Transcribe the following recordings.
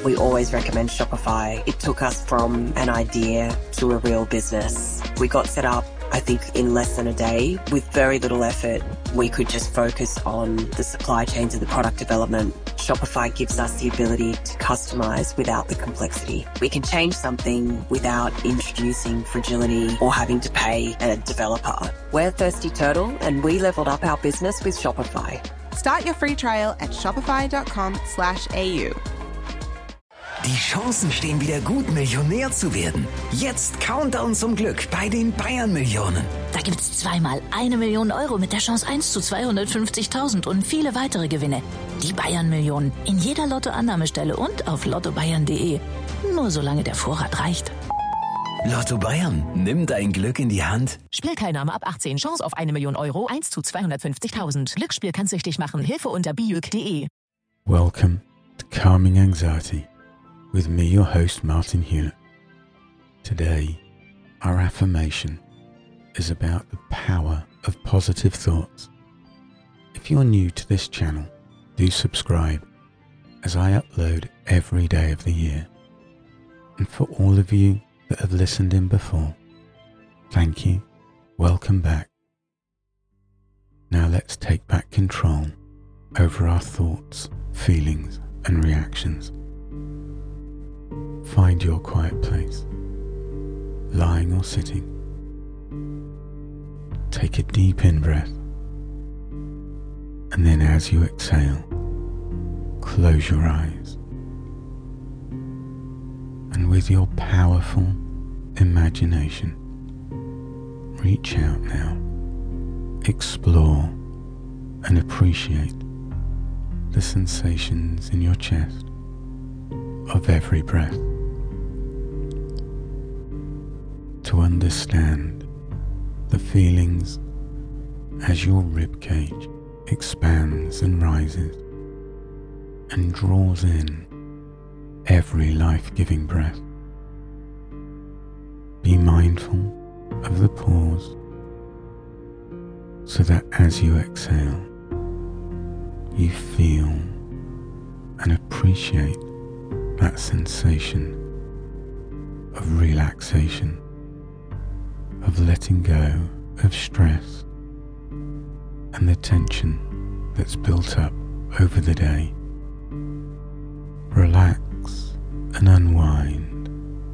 We always recommend Shopify. It took us from an idea to a real business. We got set up, I think, in less than a day. With very little effort, we could just focus on the supply chains and the product development. Shopify gives us the ability to customize without the complexity. We can change something without introducing fragility or having to pay a developer. We're Thirsty Turtle, and we leveled up our business with Shopify. Start your free trial at shopify.com/au. Die Chancen stehen wieder gut, Millionär zu werden. Jetzt Countdown zum Glück bei den Bayern-Millionen. Da gibt's zweimal 1 Million Euro mit der Chance 1 zu 250.000 und viele weitere Gewinne. Die Bayern-Millionen. In jeder Lottoannahmestelle und auf lottobayern.de. Nur solange der Vorrat reicht. Lotto Bayern, nimm dein Glück in die Hand. Spielteilnahme ab 18. Chance auf 1 Million Euro 1 zu 250.000. Glücksspiel kann süchtig machen. Hilfe unter biuk.de. Welcome to Calming Anxiety with me, your host, Martin Hewlett. Today, our affirmation is about the power of positive thoughts. If you're new to this channel, do subscribe, as I upload every day of the year. And for all of you that have listened in before, thank you, welcome back. Now let's take back control over our thoughts, feelings and reactions. Find your quiet place, lying or sitting. Take a deep in-breath, and then as you exhale, close your eyes. And with your powerful imagination, reach out now, explore and appreciate the sensations in your chest of every breath. To understand the feelings as your ribcage expands and rises and draws in every life-giving breath. Be mindful of the pause so that as you exhale, you feel and appreciate that sensation of relaxation, of letting go of stress and the tension that's built up over the day. Relax and unwind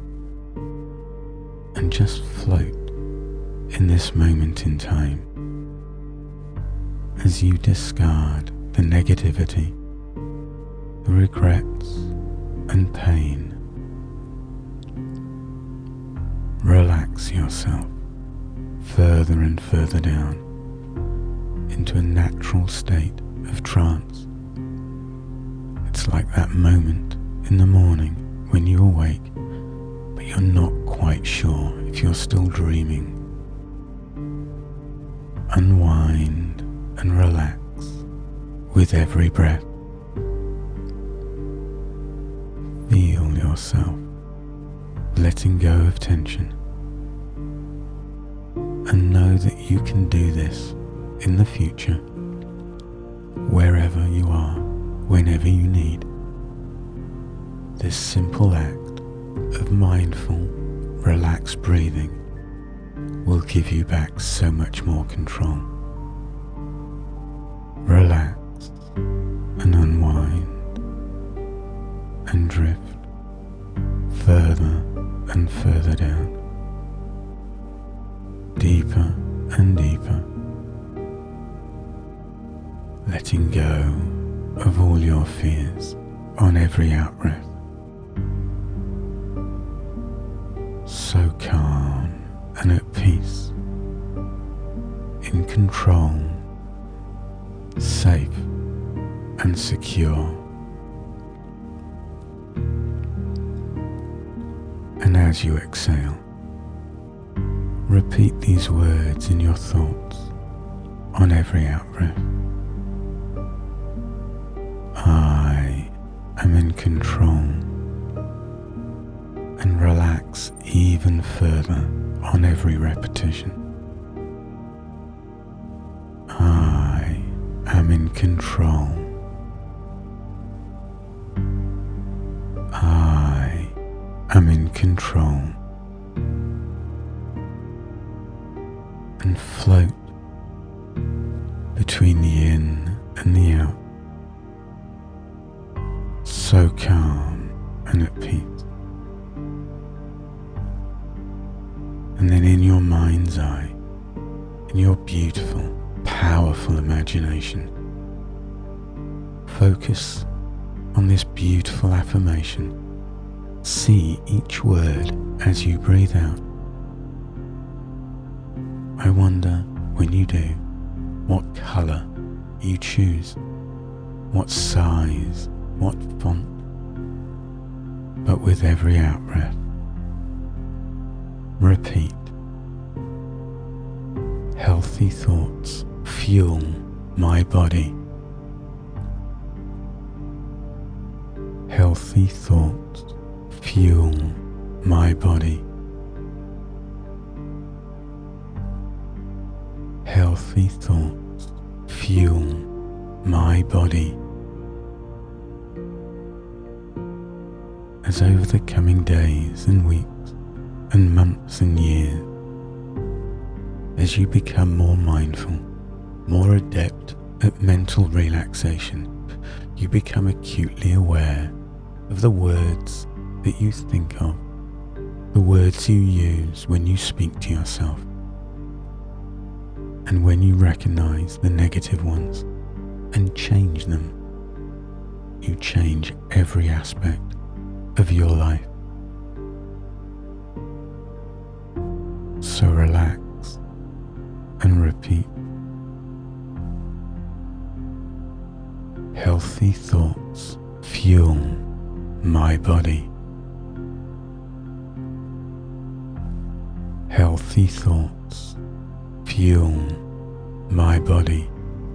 and just float in this moment in time as you discard the negativity, the regrets and pain. Relax yourself further and further down into a natural state of trance. It's like that moment in the morning when you awake, but you're not quite sure if you're still dreaming. Unwind and relax with every breath. Feel yourself letting go of tension, and know that you can do this in the future, wherever you are, whenever you need. This simple act of mindful, relaxed breathing will give you back so much more control. Relax and unwind and drift further and further down, deeper and deeper, letting go of all your fears on every out-breath. So calm and at peace, in control, safe and secure. And as you exhale, repeat these words in your thoughts on every out-breath. I am in control, and relax even further on every repetition. I am in control. am in control, and float between the in and the out, so calm and at peace. And then in your mind's eye, in your beautiful, powerful imagination, focus on this beautiful affirmation. See each word as you breathe out. I wonder, when you do, what colour you choose, what size, what font. But with every out-breath, repeat. Healthy thoughts fuel my body. Healthy thoughts fuel my body. Healthy thoughts fuel my body. As over the coming days and weeks and months and years, as you become more mindful, more adept at mental relaxation, you become acutely aware of the words that you think of, the words you use when you speak to yourself. And when you recognize the negative ones and change them, you change every aspect of your life. So relax and repeat. Healthy thoughts fuel my body. Healthy thoughts fuel my body.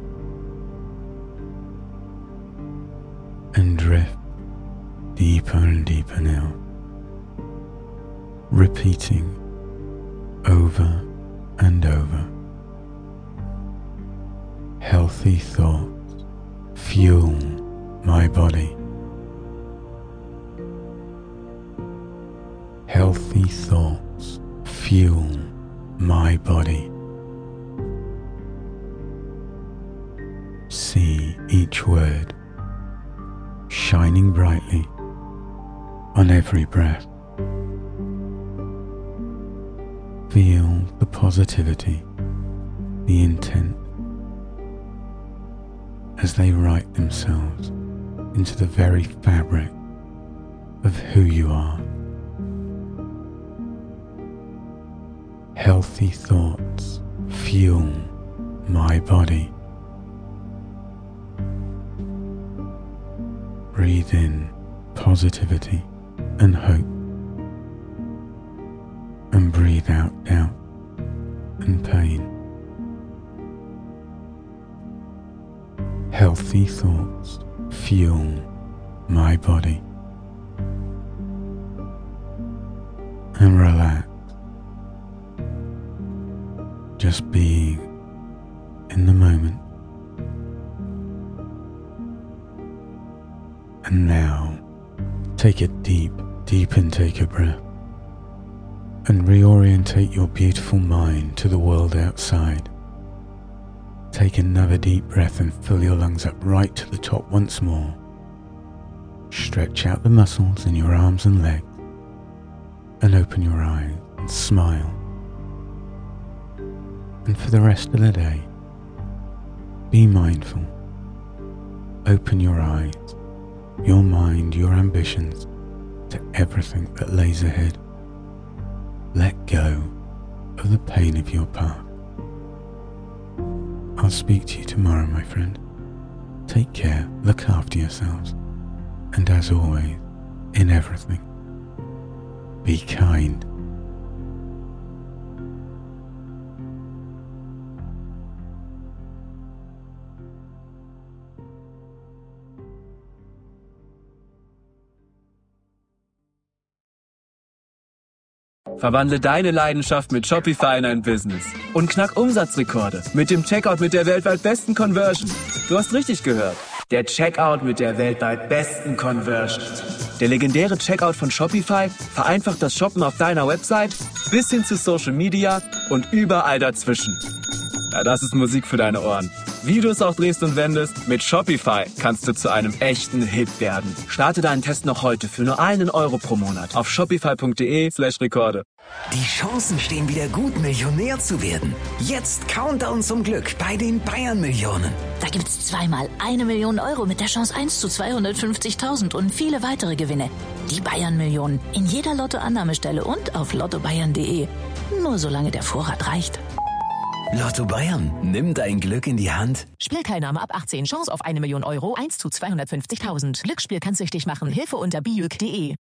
And drift deeper and deeper now, repeating over and over. Healthy thoughts fuel my body. Healthy thoughts fuel my body. See each word shining brightly on every breath. Feel the positivity, the intent, as they write themselves into the very fabric of who you are. Healthy thoughts fuel my body. Breathe in positivity and hope, and breathe out doubt and pain. Healthy thoughts fuel my body. And relax, just being in the moment. And now, take a deep intake of breath and reorientate your beautiful mind to the world outside. Take another deep breath and fill your lungs up right to the top once more. Stretch out the muscles in your arms and legs and open your eyes and smile. And for the rest of the day, be mindful. Open your eyes, your mind, your ambitions to everything that lays ahead. Let go of the pain of your path. I'll speak to you tomorrow, my friend. Take care, look after yourselves, and as always, in everything, be kind. Verwandle deine Leidenschaft mit Shopify in ein Business und knack Umsatzrekorde mit dem Checkout mit der weltweit besten Conversion. Du hast richtig gehört. Der Checkout mit der weltweit besten Conversion. Der legendäre Checkout von Shopify vereinfacht das Shoppen auf deiner Website bis hin zu Social Media und überall dazwischen. Ja, das ist Musik für deine Ohren. Wie du es auch drehst und wendest, mit Shopify kannst du zu einem echten Hit werden. Starte deinen Test noch heute für nur €1 pro Monat auf shopify.de/Rekorde. Die Chancen stehen wieder gut, Millionär zu werden. Jetzt Countdown zum Glück bei den Bayern-Millionen. Da gibt's zweimal 1 Million Euro mit der Chance 1 zu 250.000 und viele weitere Gewinne. Die Bayern-Millionen. In jeder Lottoannahmestelle und auf lottobayern.de. Nur solange der Vorrat reicht. Lotto Bayern, nimm dein Glück in die Hand. Spielteilnahme ab 18. Chance auf 1 Million Euro, 1 zu 250.000. Glücksspiel kann süchtig machen. Hilfe unter biuk.de.